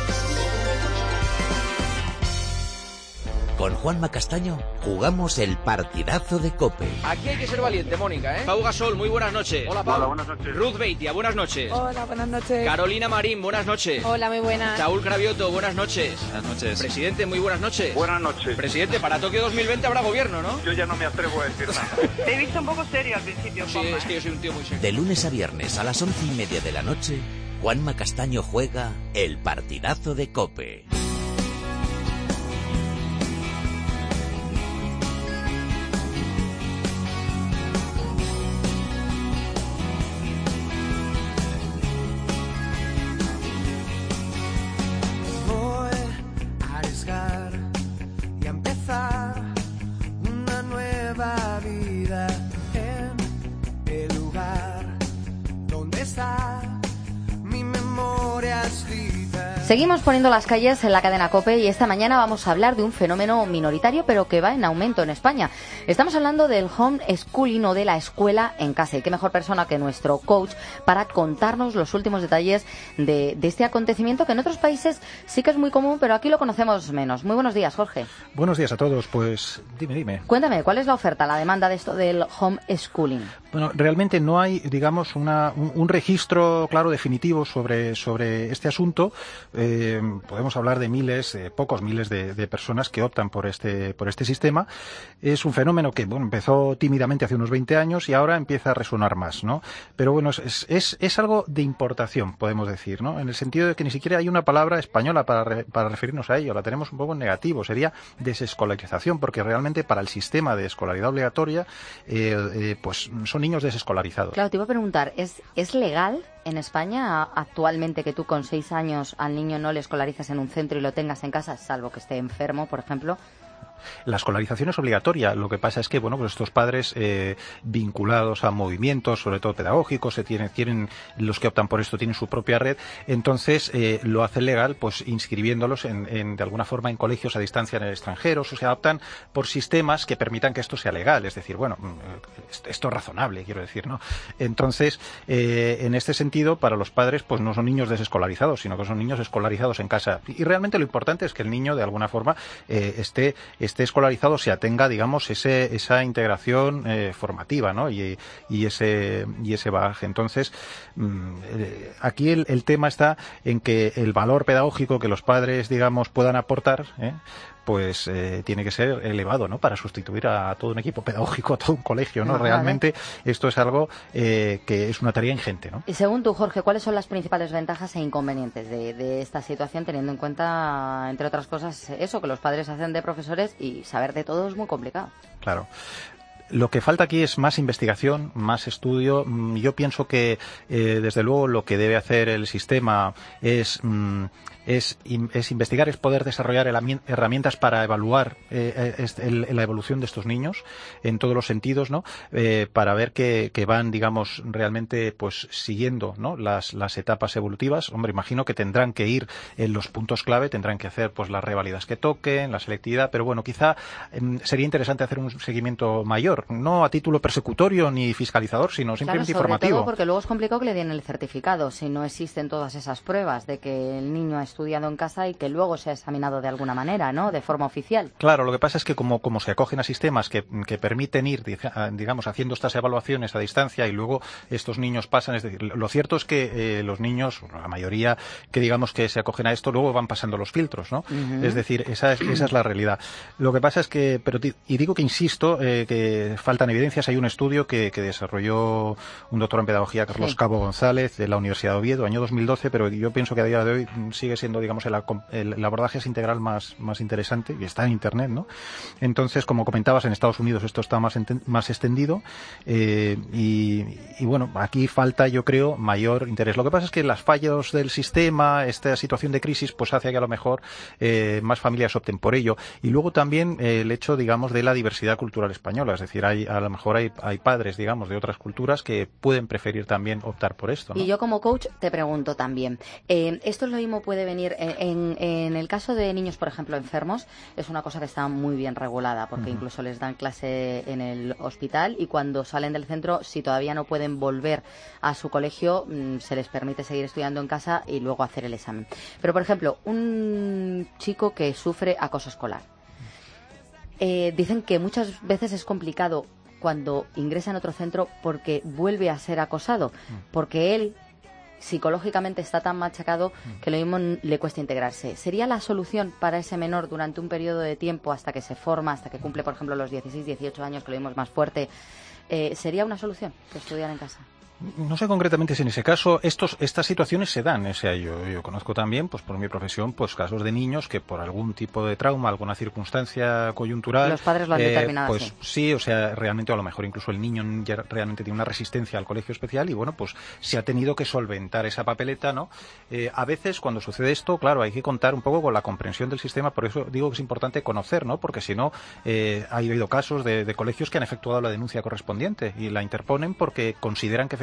Con Juanma Castaño jugamos el partidazo de COPE. Aquí hay que ser valiente, Mónica, ¿eh? Pau Gasol, muy buenas noches. Hola, Pau. Hola, buenas noches. Ruth Beitia, buenas noches. Hola, buenas noches. Carolina Marín, buenas noches. Hola, muy buenas. Saúl Cravioto, buenas noches. Buenas noches. Presidente, muy buenas noches. Buenas noches. Presidente, para Tokio dos mil veinte habrá gobierno, ¿no? Yo ya no me atrevo a decir nada. Te he visto un poco serio al principio, Sí, Juanma, es que yo soy un tío muy serio. De lunes a viernes a las once y media de la noche, Juanma Castaño juega el partidazo de COPE. Mi memoria escrita Seguimos poniendo las calles en la cadena COPE y esta mañana vamos a hablar de un fenómeno minoritario pero que va en aumento en España. Estamos hablando del homeschooling o de la escuela en casa. Y qué mejor persona que nuestro coach para contarnos los últimos detalles de, de este acontecimiento que en otros países sí que es muy común, pero aquí lo conocemos menos. Muy buenos días, Jorge. Buenos días a todos. Pues dime, dime. Cuéntame, ¿cuál es la oferta, la demanda de esto del homeschooling? Bueno, realmente no hay, digamos, una, un, un registro claro, definitivo sobre, sobre este asunto. Eh, podemos hablar de miles, eh, pocos miles de, de personas que optan por este, por este sistema. Es un fenómeno que bueno, empezó tímidamente hace unos veinte años y ahora empieza a resonar más, ¿no? Pero bueno, es, es, es algo de importación, podemos decir, ¿no? En el sentido de que ni siquiera hay una palabra española para, re, para referirnos a ello. La tenemos un poco en negativo. Sería desescolarización, porque realmente para el sistema de escolaridad obligatoria, eh, eh, pues son niños desescolarizados. Claro, te iba a preguntar, ¿es, ¿es legal en España actualmente que tú con seis años al niño no le escolarices en un centro y lo tengas en casa, salvo que esté enfermo, por ejemplo? La escolarización es obligatoria. Lo que pasa es que, bueno, pues estos padres eh, vinculados a movimientos, sobre todo pedagógicos, se tienen, tienen, los que optan por esto tienen su propia red, entonces eh, lo hacen legal, pues inscribiéndolos en, en, de alguna forma en colegios a distancia en el extranjero, o sea, optan por sistemas que permitan que esto sea legal, es decir, bueno, esto es razonable, quiero decir, ¿no? Entonces, eh, en este sentido, para los padres, pues no son niños desescolarizados, sino que son niños escolarizados en casa. Y realmente lo importante es que el niño, de alguna forma, eh, esté esté escolarizado, se atenga, digamos, ese, esa integración eh, formativa, ¿no? Y, y ese y ese bagaje. Entonces, mmm, eh, aquí el, el tema está en que el valor pedagógico que los padres, digamos, puedan aportar, ¿eh? pues eh, tiene que ser elevado, ¿no? Para sustituir a todo un equipo pedagógico, a todo un colegio, ¿no? No, Realmente esto es algo eh, que es una tarea ingente, ¿no? Y según tú, Jorge, ¿cuáles son las principales ventajas e inconvenientes de, de esta situación, teniendo en cuenta, entre otras cosas, eso, que los padres hacen de profesores y saber de todo es muy complicado? Claro. Lo que falta aquí es más investigación, más estudio. Yo pienso que, eh, desde luego, lo que debe hacer el sistema es... Mmm, Es, es investigar, es poder desarrollar herramientas para evaluar eh, el, la evolución de estos niños en todos los sentidos, ¿no? Eh, para ver que, que van, digamos, realmente pues siguiendo, ¿no? las, las etapas evolutivas. Hombre, imagino que tendrán que ir en los puntos clave, tendrán que hacer pues las revalidas que toquen, la selectividad, pero bueno, quizá eh, sería interesante hacer un seguimiento mayor, no a título persecutorio ni fiscalizador, sino simplemente claro, sobre informativo. Todo porque luego es complicado que le den el certificado si no existen todas esas pruebas de que el niño ha estudiado en casa y que luego se ha examinado de alguna manera, ¿no? De forma oficial. Claro, lo que pasa es que como, como se acogen a sistemas que, que permiten ir, digamos, haciendo estas evaluaciones a distancia y luego estos niños pasan, es decir, lo cierto es que eh, los niños, la mayoría que digamos que se acogen a esto, luego van pasando los filtros, ¿no? Uh-huh. Es decir, esa es, esa es la realidad. Lo que pasa es que, pero y digo que insisto, eh, que faltan evidencias. Hay un estudio que, que desarrolló un doctor en pedagogía, Carlos sí. Cabo González, de la Universidad de Oviedo, año dos mil doce, pero yo pienso que a día de hoy sigue siendo, digamos, El, el abordaje es integral más, más interesante y está en Internet, ¿no? Entonces, como comentabas, en Estados Unidos esto está más, enten, más extendido eh, y, y bueno, aquí falta, yo creo, mayor interés. Lo que pasa es que los fallos del sistema, esta situación de crisis, pues hace que a lo mejor eh, más familias opten por ello. Y luego también eh, el hecho, digamos, de la diversidad cultural española. Es decir, hay, a lo mejor hay, hay padres, digamos, de otras culturas que pueden preferir también optar por esto, ¿no? Y yo como coach te pregunto también, eh, ¿esto es lo mismo puede venir eh, En, en el caso de niños, por ejemplo, enfermos, es una cosa que está muy bien regulada, porque uh-huh. incluso les dan clase en el hospital y cuando salen del centro, si todavía no pueden volver a su colegio, mmm, se les permite seguir estudiando en casa y luego hacer el examen. Pero, por ejemplo, un chico que sufre acoso escolar, eh, dicen que muchas veces es complicado cuando ingresa en otro centro porque vuelve a ser acosado, porque él psicológicamente está tan machacado que lo mismo le cuesta integrarse. ¿Sería la solución para ese menor durante un periodo de tiempo hasta que se forma, hasta que cumple, por ejemplo, los dieciséis, dieciocho años, que lo vimos más fuerte? Eh, ¿Sería una solución que estudiar en casa? No sé concretamente si en ese caso estos, estas situaciones se dan. O sea, yo, yo conozco también, pues por mi profesión, pues casos de niños que por algún tipo de trauma, alguna circunstancia coyuntural, los padres lo han eh, determinado pues así. Sí, o sea, realmente a lo mejor incluso el niño ya realmente tiene una resistencia al colegio especial y bueno, pues se ha tenido que solventar esa papeleta, ¿no? Eh, a veces cuando sucede esto, claro, hay que contar un poco con la comprensión del sistema, por eso digo que es importante conocer, ¿no? Porque si no, eh, ha habido casos de, de colegios que han efectuado la denuncia correspondiente y la interponen porque consideran que efectivamente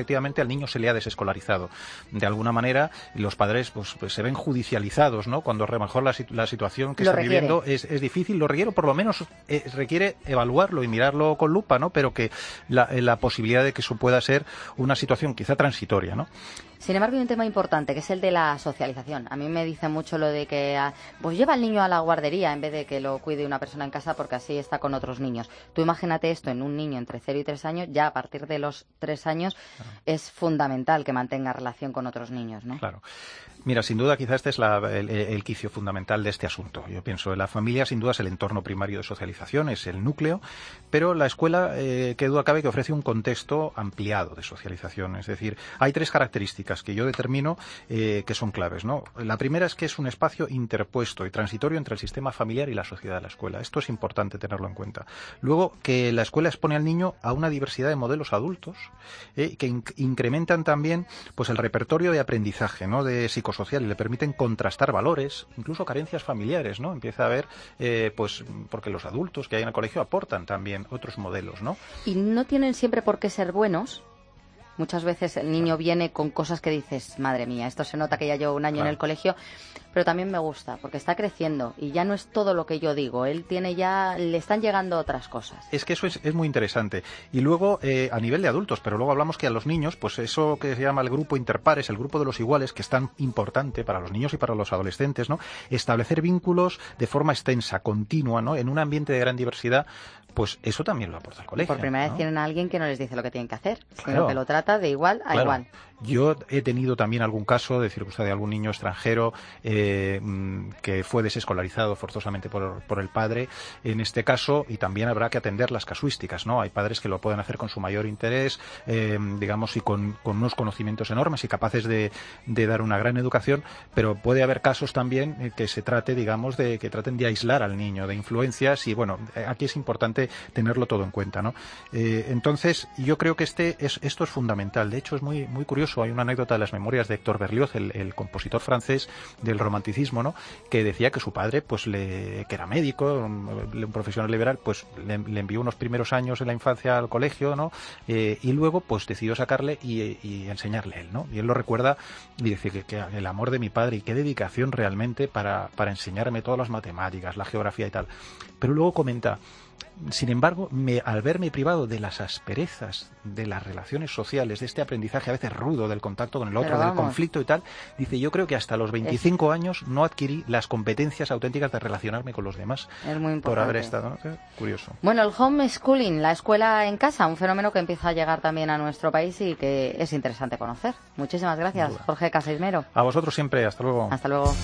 efectivamente al niño se le ha desescolarizado. De alguna manera, los padres pues, pues se ven judicializados, ¿no? Cuando a lo mejor la, la situación que lo están requiere. viviendo es, es difícil, lo requiere, por lo menos eh, requiere evaluarlo y mirarlo con lupa, ¿no? Pero que la, la posibilidad de que eso pueda ser una situación quizá transitoria, ¿no? Sin embargo, hay un tema importante, que es el de la socialización. A mí me dice mucho lo de que ah, pues lleva al niño a la guardería en vez de que lo cuide una persona en casa, porque así está con otros niños. Tú imagínate esto en un niño entre cero y tres años, ya a partir de los tres años Claro. es fundamental que mantenga relación con otros niños, ¿no? Claro. Mira, sin duda quizá este es la, el, el quicio fundamental de este asunto. Yo pienso, la familia sin duda es el entorno primario de socialización, es el núcleo, pero la escuela, eh, que duda cabe, que ofrece un contexto ampliado de socialización. Es decir, hay tres características que yo determino eh, que son claves, ¿no? La primera es que es un espacio interpuesto y transitorio entre el sistema familiar y la sociedad de la escuela. Esto es importante tenerlo en cuenta. Luego, que la escuela expone al niño a una diversidad de modelos adultos eh, que inc- incrementan también pues el repertorio de aprendizaje, ¿no? De psicosocial y le permiten contrastar valores, incluso carencias familiares, ¿no? Empieza a haber, eh, pues, porque los adultos que hay en el colegio aportan también otros modelos, ¿no? Y no tienen siempre por qué ser buenos. Muchas veces el niño viene con cosas que dices, madre mía, esto se nota que ya llevo un año Claro. en el colegio, pero también me gusta, porque está creciendo y ya no es todo lo que yo digo, él tiene ya, le están llegando otras cosas. Es que eso es, es muy interesante. Y luego, eh, a nivel de adultos, pero luego hablamos que a los niños, pues eso que se llama el grupo interpares, el grupo de los iguales, que es tan importante para los niños y para los adolescentes, ¿no? Establecer vínculos de forma extensa, continua, ¿no? En un ambiente de gran diversidad, pues eso también lo aporta el colegio. Por primera ¿no? vez tienen a alguien que no les dice lo que tienen que hacer, sino Claro. que lo trata de igual a Claro. igual. Yo he tenido también algún caso de circunstancia de algún niño extranjero eh, mm, que fue desescolarizado forzosamente por, por el padre. En este caso, y también habrá que atender las casuísticas, ¿no? Hay padres que lo pueden hacer con su mayor interés, eh, digamos, y con, con unos conocimientos enormes y capaces de, de dar una gran educación, pero puede haber casos también eh, que se trate, digamos, de que traten de aislar al niño de influencias y, bueno, eh, aquí es importante tenerlo todo en cuenta, ¿no? Eh, entonces, yo creo que este es, esto es fundamental. De hecho, es muy, muy curioso. Hay una anécdota de las memorias de Héctor Berlioz, el, el compositor francés del romanticismo, ¿no? Que decía que su padre, pues, le, que era médico, un, un profesional liberal, pues, le, le envió unos primeros años en la infancia al colegio, ¿no? Eh, y luego, pues, decidió sacarle y, y enseñarle él, ¿no? Y él lo recuerda y dice que, que el amor de mi padre y qué dedicación realmente para, para enseñarme todas las matemáticas, la geografía y tal. Pero luego comenta: sin embargo, me, al verme privado de las asperezas de las relaciones sociales, de este aprendizaje a veces rudo del contacto con el otro, Pero del vamos. conflicto y tal, dice, yo creo que hasta los veinticinco años no adquirí las competencias auténticas de relacionarme con los demás. Es muy Por haber importante. estado, ¿no? Curioso. Bueno, el homeschooling, la escuela en casa, un fenómeno que empieza a llegar también a nuestro país y que es interesante conocer. Muchísimas gracias, Sin duda. Jorge Casaismero. A vosotros siempre, hasta luego. Hasta luego.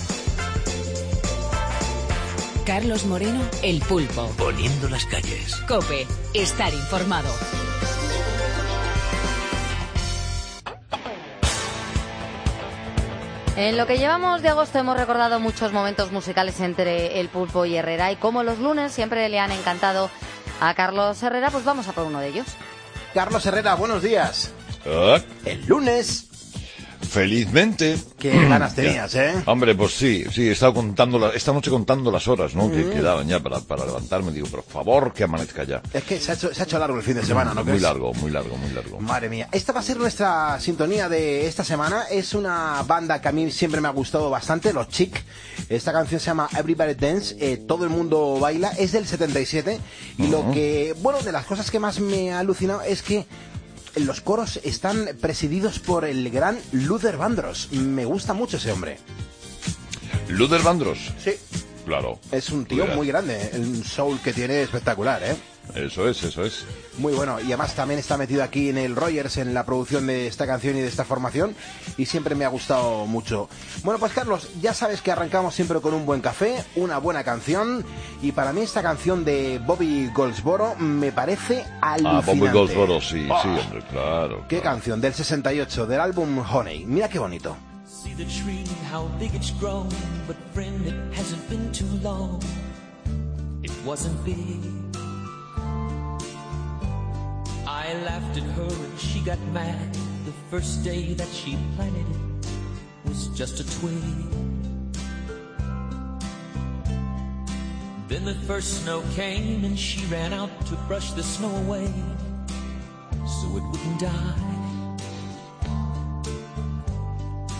Carlos Moreno, El Pulpo. Poniendo las calles. COPE, estar informado. En lo que llevamos de agosto hemos recordado muchos momentos musicales entre El Pulpo y Herrera, y como los lunes siempre le han encantado a Carlos Herrera, pues vamos a por uno de ellos. Carlos Herrera, buenos días. Ah, El lunes. felizmente. Qué ganas tenías, ¿eh? Hombre, pues sí, sí, he estado contando, la- esta noche contando las horas, ¿no? Que Mm. quedaban ya para, para levantarme. Digo, por favor, que amanezca ya. Es que se ha hecho, se ha hecho largo el fin de semana, ¿no Muy crees? largo, muy largo, muy largo. Madre mía, esta va a ser nuestra sintonía de esta semana. Es una banda que a mí siempre me ha gustado bastante, los Chic. Esta canción se llama Everybody Dance, eh, todo el mundo baila, es del setenta y siete. Y lo Ujú. que, bueno, de las cosas que más me ha alucinado es que los coros están presididos por el gran Luther Vandross. Me gusta mucho ese hombre. Luther Vandross. Sí. Claro. Es un tío Mira, muy grande, el soul que tiene espectacular, ¿eh? Eso es, eso es. Muy bueno, y además también está metido aquí en el Rogers en la producción de esta canción y de esta formación, y siempre me ha gustado mucho. Bueno, pues Carlos, ya sabes que arrancamos siempre con un buen café, una buena canción, y para mí esta canción de Bobby Goldsboro me parece Ah, alucinante. Bobby Goldsboro, sí, Oh, sí, hombre, claro. qué canción, del sesenta y ocho, del álbum Honey. Mira qué bonito. See the tree, how big it's grown. But friend, it hasn't been too long. It wasn't big. I laughed at her and she got mad. The first day that she planted it was just a twig. Then the first snow came and she ran out to brush the snow away so it wouldn't die.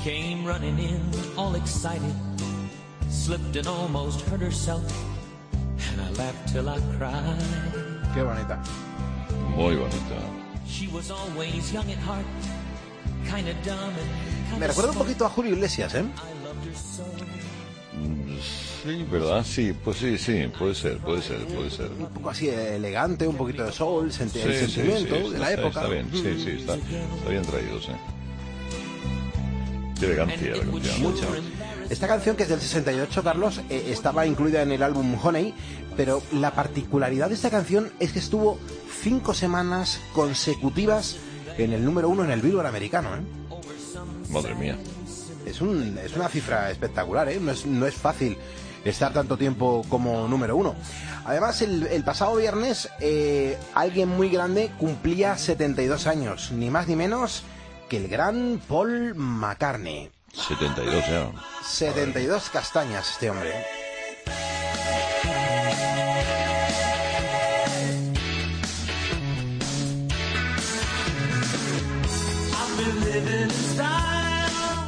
came running in, all excited, slipped and almost hurt herself, and I laughed till I cried. Qué bonita. Muy bonita. She was always young at heart, kind of dumb and Me recuerda un poquito a Julio Iglesias, ¿eh? Sí, ¿verdad? Sí, pues sí, sí, puede ser, puede ser, puede ser. Un poco así elegante, un poquito de soul, senti- Sí, el sí, sentimiento sí, de está, la está, época. Está bien, sí, sí, está, está bien traído, sí. Qué elegancia la canción. Mucho. Esta canción, que es del sesenta y ocho, Carlos, eh, estaba incluida en el álbum Honey, pero la particularidad de esta canción es que estuvo cinco semanas consecutivas en el número uno en el Billboard americano, ¿eh? Madre mía. Es, un, es una cifra espectacular, ¿eh? No es, no es fácil estar tanto tiempo como número uno. Además, el, el pasado viernes, eh, alguien muy grande cumplía setenta y dos años, ni más ni menos que el gran Paul McCartney. setenta y dos ya. setenta y dos castañas este hombre. I've been living in style,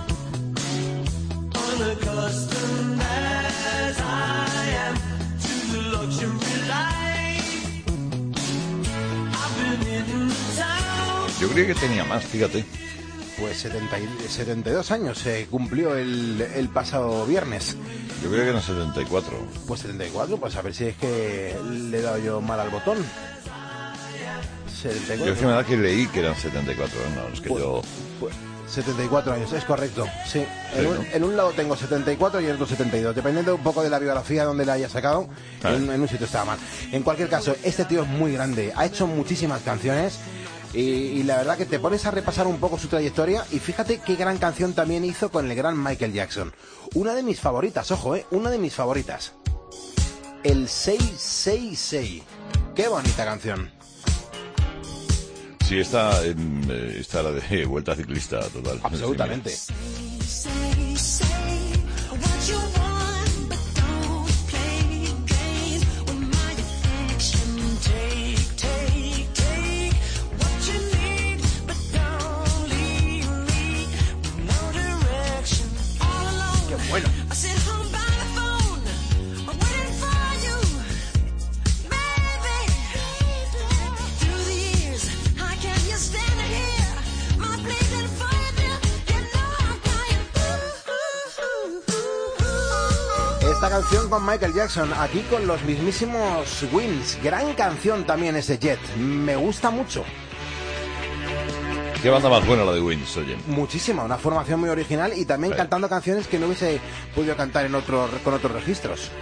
unaccustomed as I am to the luxury life. I've been in the town. Yo creía que tenía más, fíjate. Pues setenta y, setenta y dos años se cumplió el, el pasado viernes. Yo creía que eran setenta y cuatro. Pues setenta y cuatro, pues a ver si es que le he dado yo mal al botón. setenta y cuatro. Yo es que me da que leí que eran setenta y cuatro, no, es que Pues- yo... Pues setenta y cuatro años, es correcto, sí. Sí, En un, ¿no? en un lado tengo setenta y cuatro y en otro setenta y dos, dependiendo un poco de la biografía donde la haya sacado, Ah. en, en un sitio estaba mal. En cualquier caso, este tío es muy grande, ha hecho muchísimas canciones y, y la verdad que te pones a repasar un poco su trayectoria y fíjate qué gran canción también hizo con el gran Michael Jackson. Una de mis favoritas, ojo, eh, una de mis favoritas. El Say Say Say. Qué bonita canción. Sí, está, en, eh, está la de Vuelta Ciclista, total. Absolutamente. Say, say what you want, but don't play games with my affection. Take, take, take what you need, but don't leave me with no direction. All alone. Qué bueno. I sit home by the phone, I'm waiting for you, baby. Through the years, how can you stand here? My pleading for you, dear. You know I'm crying. Ooh, ooh, ooh, ooh. Esta canción con Michael Jackson, aquí con los mismísimos Wings. Gran canción también ese Jet. Me gusta mucho. Qué banda más buena la de Wings, oye. Muchísima, una formación muy original y también Sí. cantando canciones que no hubiese podido cantar en otro, con otros registros.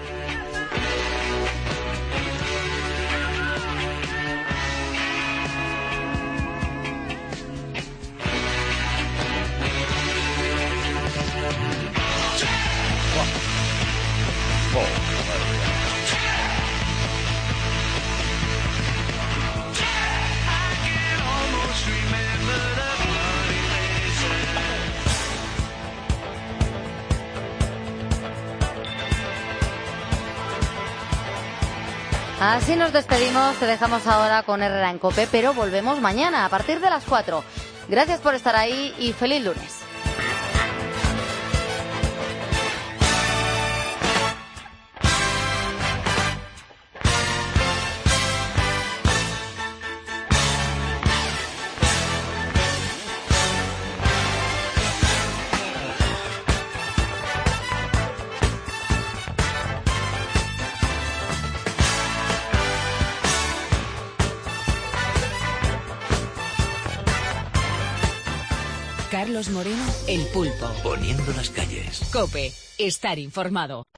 Así nos despedimos, te dejamos ahora con Herrera en COPE, pero volvemos mañana a partir de las cuatro. Gracias por estar ahí y feliz lunes. Carlos Moreno, El Pulpo. Poniendo las calles. COPE. Estar informado.